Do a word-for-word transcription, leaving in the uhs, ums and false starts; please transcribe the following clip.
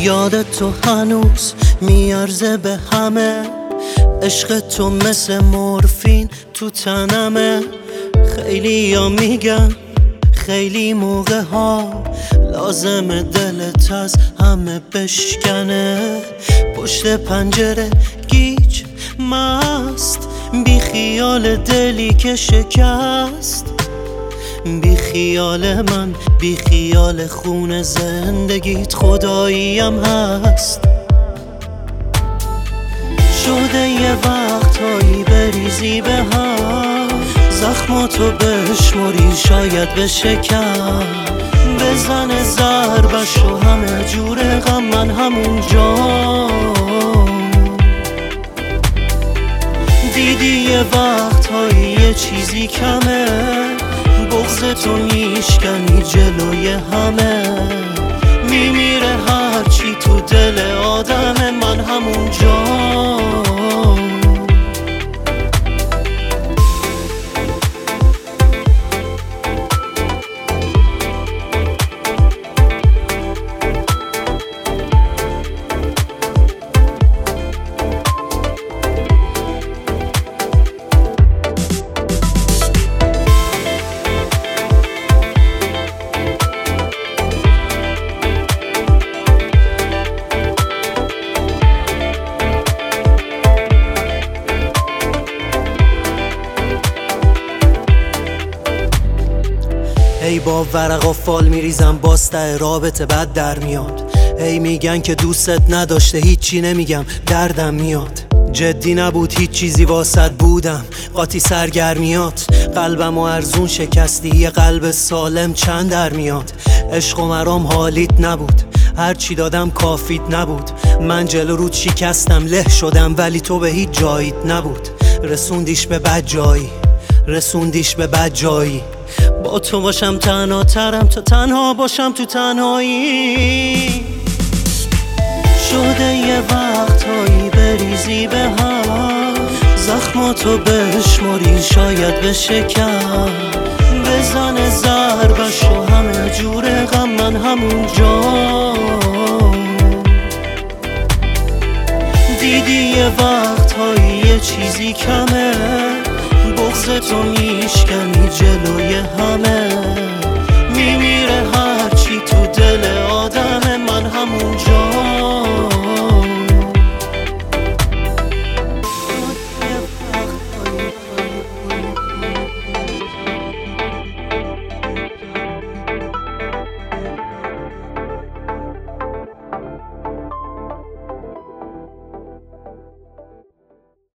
یادت تو هنوز میارزه به همه، عشق تو مثل مورفین تو تنمه. خیلی یا میگن خیلی موقع ها لازم دلت از همه بشکنه. پشت پنجره گیج مست، بی خیال دلی که شکست. بی خیال من، بی خیال خون زندگیت خداییم هست. شده یه وقتایی بریزی به هم، زخماتو بشمری شاید بشکم. بزنه ضربشو همه جور غم، من همونجا. دیدی یه وقتایی یه چیزی کمه، بغض تو میشکنی جلوی همه. میمیره هرچی تو دل آدمه، من همونجا. ای با ورق و فال میریزم باز ته رابطه بد در میاد. ای میگن که دوستت نداشته، هیچی نمیگم دردم میاد. جدی نبود هیچ چیزی واسط بودم، قاطی سرگرمیات. قلبم و ارزون شکستی، یه قلب سالم چند در میاد. عشق و مرام حالیت نبود، هرچی دادم کافیت نبود. من جلو رود شکستم، له شدم ولی تو به هیچ جاییت نبود. رسوندیش به بد جایی، رسوندیش به بد جایی. با تو باشم تنها ترم تا تنها باشم تو تنهایی. شده یه وقتایی بریزی به هم، زخماتو بشمری شاید بشکم. بزنه ضربشو همه جور غم، من همونجا. دیدی یه وقتایی یه چیزی کمه، بغض تو میشکنی جلوی همه.